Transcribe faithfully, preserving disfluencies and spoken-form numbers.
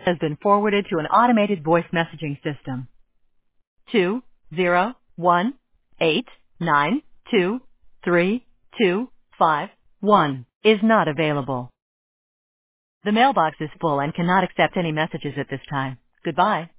has been forwarded to an automated voice messaging system. Two zero one eight nine two three two five one is not available. The mailbox is full and cannot accept any messages at this time. Goodbye.